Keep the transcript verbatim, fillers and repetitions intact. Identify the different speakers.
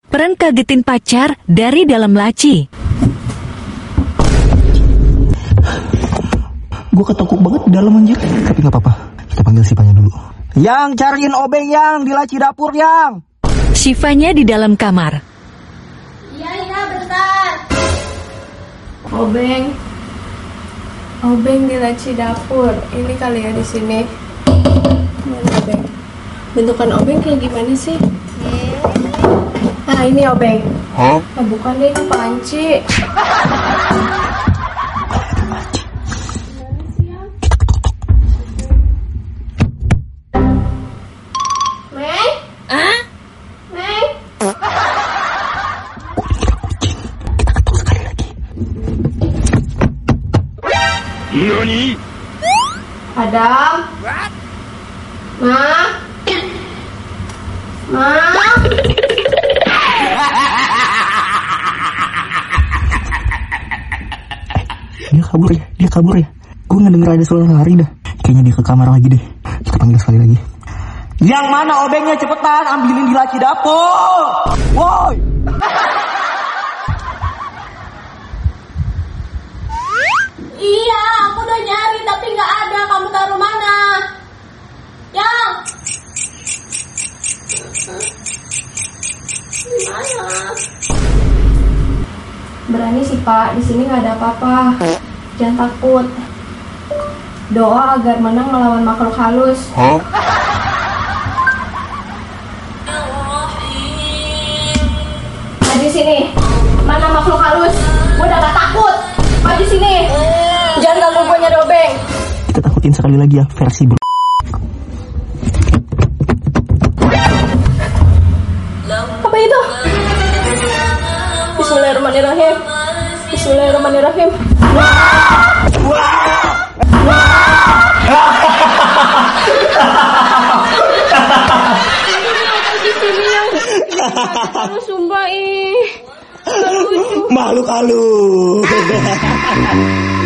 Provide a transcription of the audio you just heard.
Speaker 1: Peren kagetin pacar dari dalam laci.
Speaker 2: Gue ketukuk banget di dalam anjir. Tapi gak apa-apa, kita panggil Sifanya dulu. Yang cariin obeng yang di laci dapur yang.
Speaker 1: Sifanya di dalam kamar.
Speaker 3: Iya iya bentar. Obeng, obeng di laci dapur. Ini kali ya di sini. Mana obeng? Bentukan obeng kayak gimana sih? Nah ini obeng.
Speaker 2: Hah?
Speaker 3: Oh, bukan deh, ini panci. Meng? Ah? Meng?
Speaker 2: Kita ketuk sekali lagi. Nani?
Speaker 3: Adam? Ma? Ma?
Speaker 2: Dia kabur ya, dia kabur ya. Gue ngedenger ada suara lari dah. Kayaknya dia ke kamar lagi deh. Kita panggil sekali lagi. Yang mana obengnya, cepetan ambilin di laci dapur. Woi.
Speaker 3: Iya, aku udah nyari tapi nggak ada. Kamu taruh mana? Yang? Gimana? Berani sih Pak, di sini nggak ada apa-apa. Jangan takut. Doa agar menang melawan makhluk halus.
Speaker 2: Hah?
Speaker 3: Nah di sini, mana makhluk halus? Gue udah gak takut. Maju sini. Jangan ganggu gue nyari obeng.
Speaker 2: Kita takutin sekali lagi ya, versi bro.
Speaker 3: Apa itu? Bismillahirrahmanirrahim. Bismillahirrahmanirrahim.
Speaker 2: Makhluk halus.